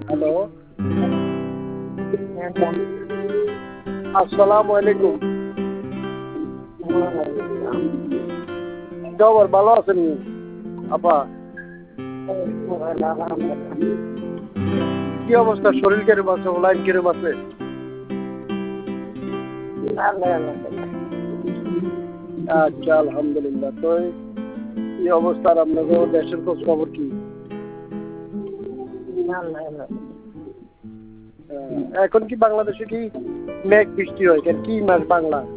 Hello, আসসালামু আলাইকুম। খবর ভালো আছেন আপা? কি অবস্থা? শরীর কিরম আছে? লাইন কিরম আছে? আচ্ছা, আলহামদুলিল্লাহ। তো কি অবস্থা আপনাদের দেশের খোঁজ খবর কি? এখন কি বাংলাদেশে কি মেঘ বৃষ্টি হয়? কি মাস বাংলা?